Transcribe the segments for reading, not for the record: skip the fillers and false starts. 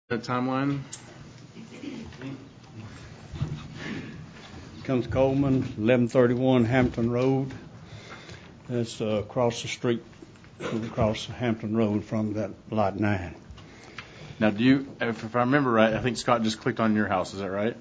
That timeline? Comes Coleman, 1131 Hampton Road. That's across the street, across Hampton Road from that lot 9. Now, if I remember right, I think Scott just clicked on your house. Is that right?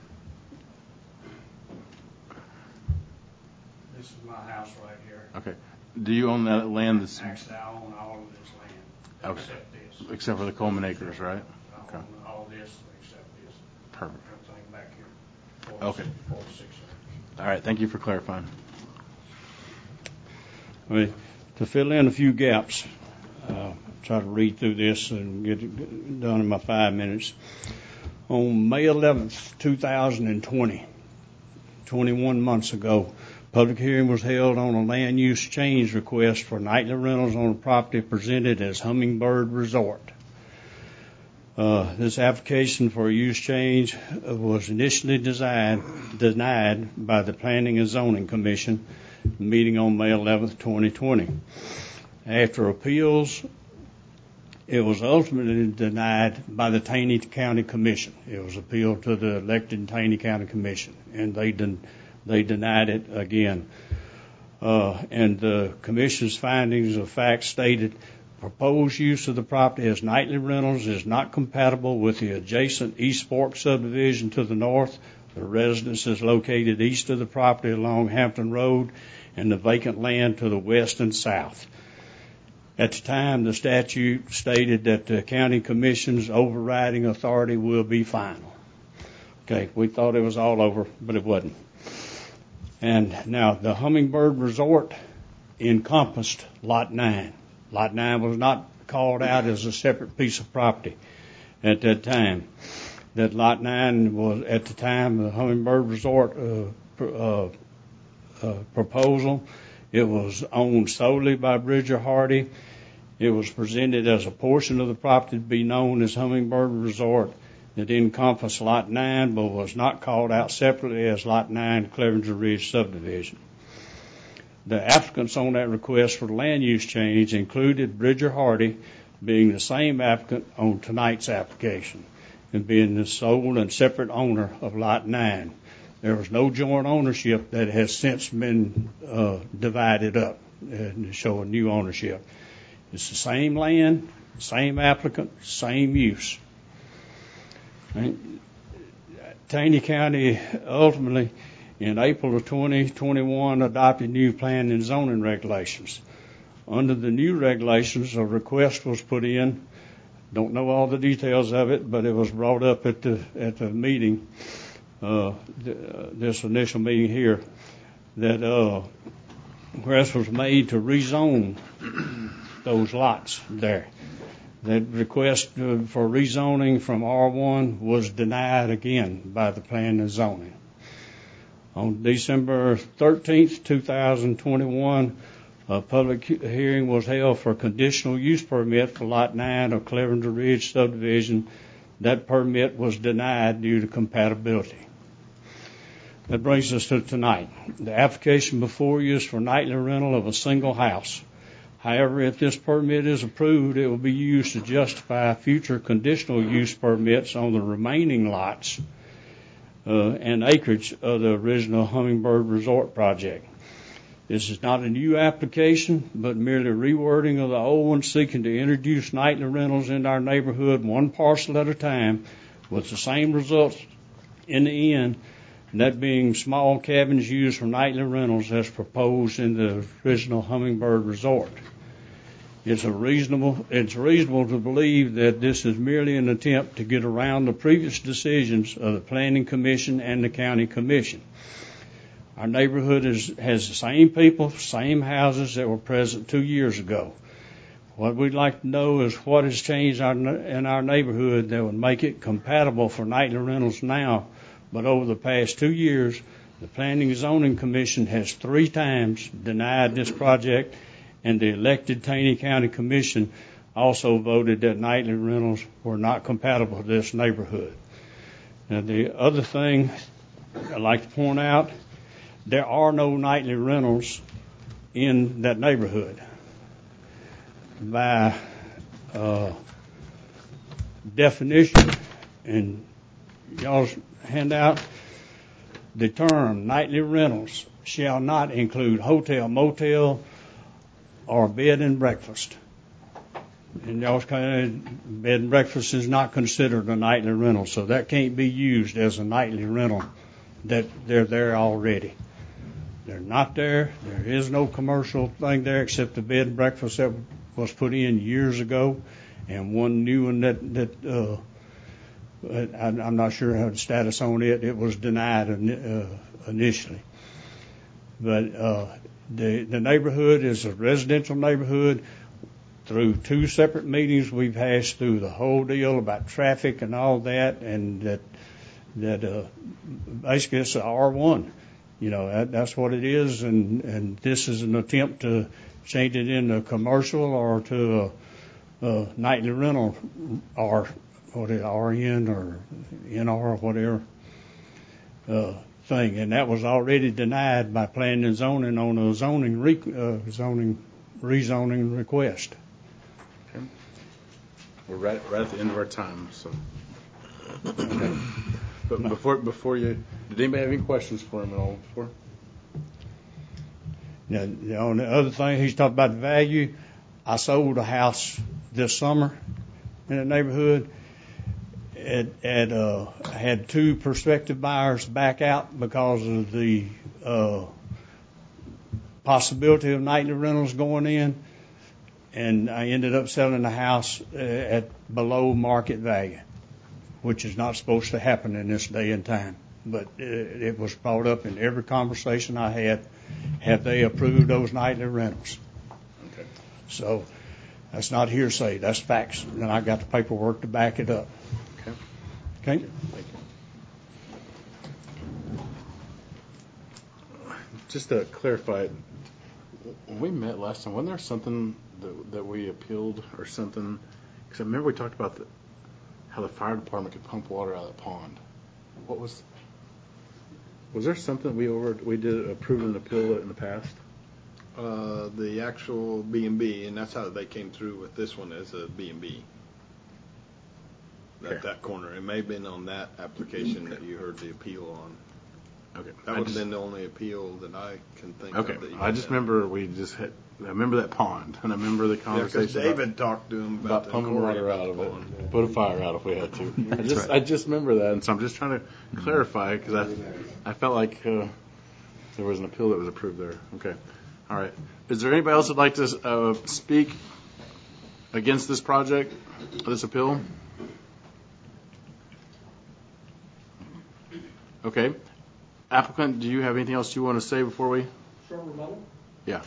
This is my house right here. Okay. Do you own that land? Actually, I own all of this land, Okay. except this. Except for the Coleman acres, right? I own all this except this. Perfect. Everything back here. Okay. 46 acres. All right. Thank you for clarifying. To fill in a few gaps, try to read through this and get it done in my 5 minutes. On May 11th, 2020, 21 months ago, public hearing was held on a land use change request for nightly rentals on a property presented as Hummingbird Resort. This application for a use change was initially denied by the Planning and Zoning Commission meeting on May 11th, 2020. After appeals, it was ultimately denied by the Taney County Commission. It was appealed to the elected Taney County Commission, and they denied it again. And the Commission's findings of fact stated proposed use of the property as nightly rentals is not compatible with the adjacent East Fork subdivision to the north. The residence is located east of the property along Hampton Road and the vacant land to the west and south. At the time, the statute stated that the county commission's overriding authority will be final. Okay, we thought it was all over, but it wasn't. And now the Hummingbird Resort encompassed Lot 9. Lot 9 was not called out as a separate piece of property at that time. That Lot 9 was, at the time, the Hummingbird Resort proposal. It was owned solely by Bridger Hardy. It was presented as a portion of the property to be known as Hummingbird Resort. It encompassed Lot 9, but was not called out separately as Lot 9 Clevenger Ridge subdivision. The applicants on that request for land use change included Bridger Hardy, being the same applicant on tonight's application, and being the sole and separate owner of Lot 9. There was no joint ownership that has since been divided up and show a new ownership. It's the same land, same applicant, same use. Right? Taney County ultimately, in April of 2021, adopted new planning and zoning regulations. Under the new regulations, a request was put in. Don't know all the details of it, but it was brought up at the meeting, this initial meeting here, that request was made to rezone those lots there. That request for rezoning from R1 was denied again by the Planning and Zoning. On December 13th, 2021, a public hearing was held for a conditional use permit for Lot 9 of Clevenger Ridge subdivision. That permit was denied due to compatibility. That brings us to tonight. The application before you is for nightly rental of a single house. However, if this permit is approved, it will be used to justify future conditional use permits on the remaining lots and acreage of the original Hummingbird Resort project. This is not a new application, but merely rewording of the old one, seeking to introduce nightly rentals into our neighborhood one parcel at a time with the same results in the end, and that being small cabins used for nightly rentals as proposed in the original Hummingbird Resort. It's reasonable to believe that this is merely an attempt to get around the previous decisions of the Planning Commission and the County Commission. Our neighborhood has the same people, same houses that were present 2 years ago. What we'd like to know is what has changed in our neighborhood that would make it compatible for nightly rentals now. But over the past 2 years, the Planning and Zoning Commission has 3 times denied this project, and the elected Taney County Commission also voted that nightly rentals were not compatible with this neighborhood. Now, the other thing I'd like to point out, there are no nightly rentals in that neighborhood. By definition in y'all's handout. The term nightly rentals shall not include hotel, motel, or bed and breakfast. And y'all's kind of bed and breakfast is not considered a nightly rental, so that can't be used as a nightly rental. That they're there already. They're not there. There is no commercial thing there except the bed and breakfast that was put in years ago, and one new one that I'm not sure how the status on it. It was denied initially. But the neighborhood is a residential neighborhood. Through 2 separate meetings, we've hashed through the whole deal about traffic and all that, and that basically it's a R1. You know, that's what it is, and this is an attempt to change it into commercial or to a nightly rental or RN or NR or whatever thing. And that was already denied by planning and zoning on a rezoning request. Okay. We're right at the end of our time, so. Okay. But before you, did anybody have any questions for him at all before? Now, on the other thing, he's talking about the value. I sold a house this summer in the neighborhood. I had 2 prospective buyers back out because of the possibility of nightly rentals going in, and I ended up selling the house at below market value, which is not supposed to happen in this day and time. But it was brought up in every conversation I had. Have they approved those nightly rentals? Okay. So that's not hearsay. That's facts. And I got the paperwork to back it up. Okay. Okay? Thank you. Just to clarify, when we met last time, wasn't there something that we appealed or something? Because I remember we talked about how the fire department could pump water out of the pond. What was there something we did approve and appeal in the past? The actual B&B, and that's how they came through with this one as a B&B. Okay. At that corner. It may have been on that application that you heard the appeal on. Okay. That would have been the only appeal that I can think Okay. of. Okay. I just remember I remember that pond, and I remember the conversation. Yeah, David talked to him about pumping water out of it, put a fire out if we had to. I just remember that, and so I'm just trying to clarify because I felt like there was an appeal that was approved there. Okay, all right. Is there anybody else that'd like to speak against this project, this appeal? Okay. Applicant, do you have anything else you want to say before we? Short rebuttal? Yeah.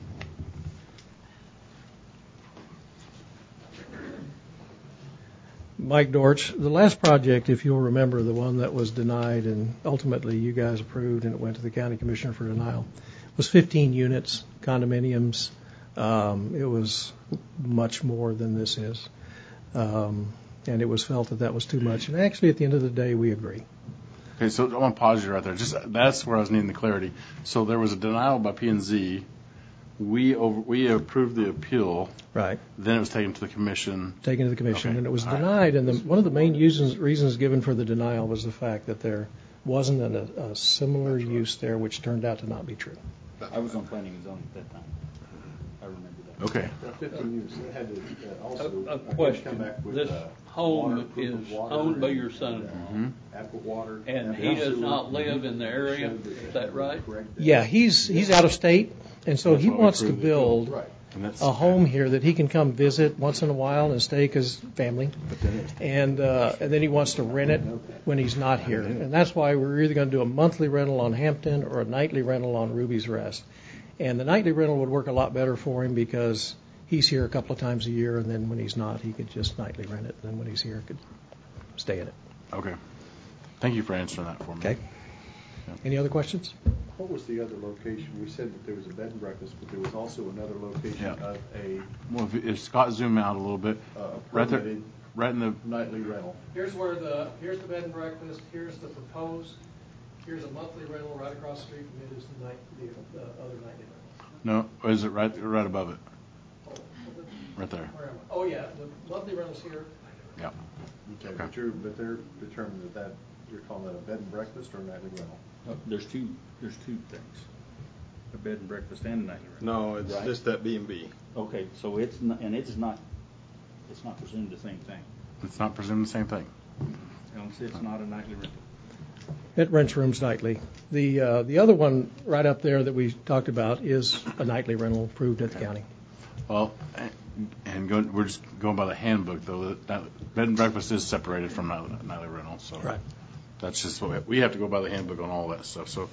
Mike Dortch. The last project, if you'll remember, the one that was denied and ultimately you guys approved and it went to the county commissioner for denial, was 15 units, condominiums. It was much more than this is. And it was felt that was too much. And actually, at the end of the day, we agree. Okay, so I want to pause you right there. That's where I was needing the clarity. So there was a denial by P&Z. We approved the appeal. Right. Then it was taken to the commission. Taken to the commission, okay. And it was denied. And one of the main reasons given for the denial was the fact that there wasn't a similar use there, which turned out to not be true. I was on planning and zoning at that time. I remember that. Okay. 15 years. They had to also A question. come back with This home is owned by your son-in-law, adequate water, and he does not live in the area. Is that right? Yeah, he's out of state, and so That's he why we wants to approved the appeal. build Right. a home here that he can come visit once in a while and stay because family, and then he wants to rent it when he's not here. And that's why we're either going to do a monthly rental on Hampton or a nightly rental on Ruby's Rest. And the nightly rental would work a lot better for him because he's here a couple of times a year, and then when he's not, he could just nightly rent it. And then when he's here, could stay in it. Okay. Thank you for answering that for me. Okay. Yeah. Any other questions? What was the other location? We said that there was a bed and breakfast, but there was also another location of a Well, if Scott zoom out a little bit, right there, permitted right in the. nightly rental. Here's the bed and breakfast. Here's the proposed. Here's a monthly rental right across the street from it is the other nightly rental. No, or is it right above it? Right there. Where am I? Oh yeah, the monthly rental's here. Yeah. Okay, but they're determined that you're calling that a bed and breakfast or a nightly rental? There's two things, a bed and breakfast and a nightly rental. No, it's Right. just that B&B. Okay, so it's not presumed the same thing. It's not presumed the same thing. It's not a nightly rental. It rents rooms nightly. The other one right up there that we talked about is a nightly rental approved at the county. Well, we're just going by the handbook, though. That bed and breakfast is separated from nightly rental, so Right. that's just what we have to go by the handbook on all that stuff. So,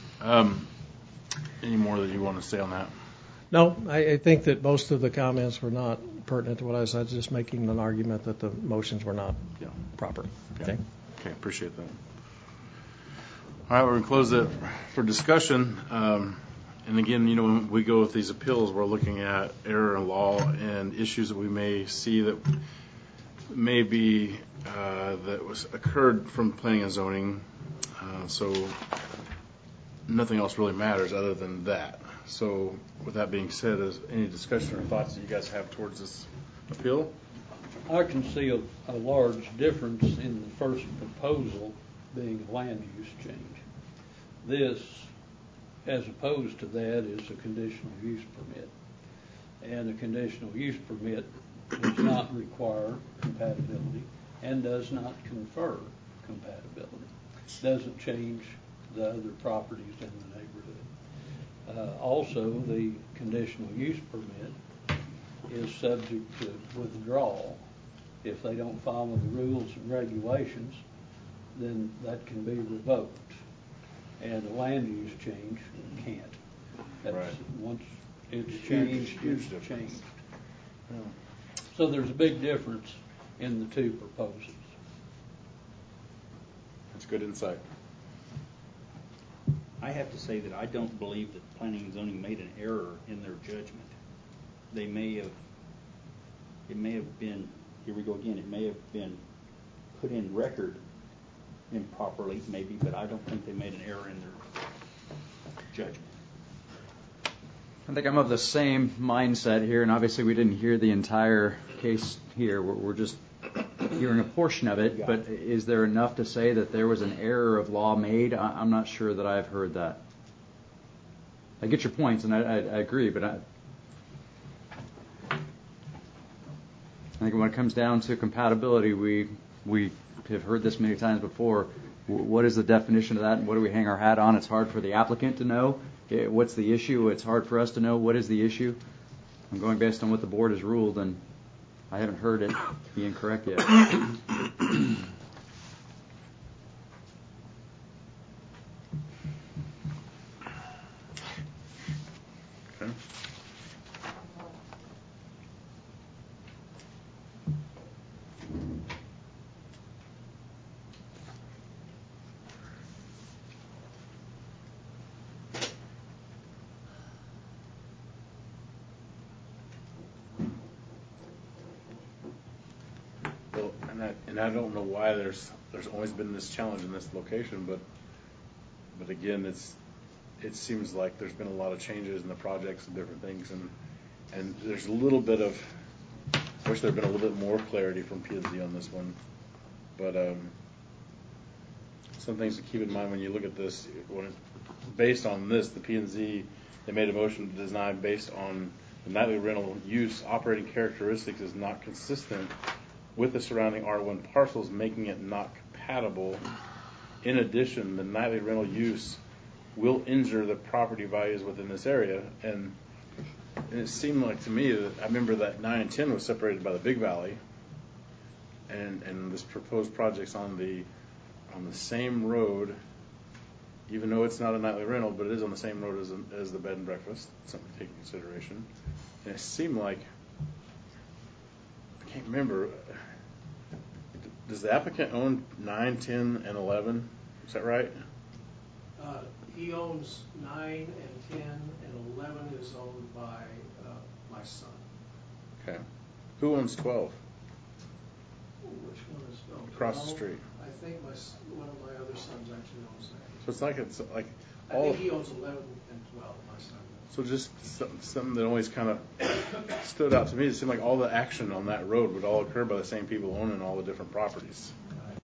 any more that you want to say on that? No, I think that most of the comments were not pertinent to what I was just making an argument that the motions were not proper. Okay. Okay, appreciate that. All right, we're going to close it for discussion. And again, when we go with these appeals, we're looking at error in law and issues that we may see that may be that was occurred from planning and zoning. So nothing else really matters other than that. So with that being said, is any discussion or thoughts that you guys have towards this appeal? I can see a large difference in the first proposal being a land use change. This, as opposed to that, is a conditional use permit. And a conditional use permit does not require compatibility and does not confer compatibility. Doesn't change the other properties in the neighborhood. Also, the conditional use permit is subject to withdrawal. If they don't follow the rules and regulations, then that can be revoked. And a land use change can't. That's, right. Once it's changed, Huge it's difference. changed. So there's a big difference in the two proposals. That's good insight. I have to say that I don't believe that planning and zoning made an error in their judgment. It may have been, here we go again, it may have been put in record improperly, maybe, but I don't think they made an error in their judgment. I think I'm of the same mindset here, and obviously we didn't hear the entire case here. We're just hearing a portion of it, but is there enough to say that there was an error of law made? I'm not sure that I've heard that. I get your points, and I agree, but I think when it comes down to compatibility, we have heard this many times before. What is the definition of that, and what do we hang our hat on? It's hard for the applicant to know. What's the issue? It's hard for us to know. What is the issue? I'm going based on what the board has ruled, and I haven't heard it be incorrect yet. Okay. Well, and I don't know why there's always been this challenge in this location, but again, it seems like there's been a lot of changes in the projects and different things, and there's a little bit of, I wish there had been a little bit more clarity from P&Z on this one, but some things to keep in mind when you look at this, based on this, the P&Z, they made a motion to design based on the nightly rental use operating characteristics is not consistent with the surrounding R1 parcels, making it not compatible. In addition, the nightly rental use will injure the property values within this area. And it seemed like to me that I remember that 9 and 10 was separated by the Big Valley, and this proposed project's on the same road, even though it's not a nightly rental, but it is on the same road as the bed and breakfast. Something to take into consideration. And it seemed like, I can't remember, does the applicant own 9, 10, and 11? Is that right? He owns 9 and 10, and 11 is owned by my son. Okay. Who owns 12? Which one is Across the street. I think one of my other sons actually owns that. So it's like I think he owns 11 and 12, my son does. So just something that always kind of stood out to me. It seemed like all the action on that road would all occur by the same people owning all the different properties.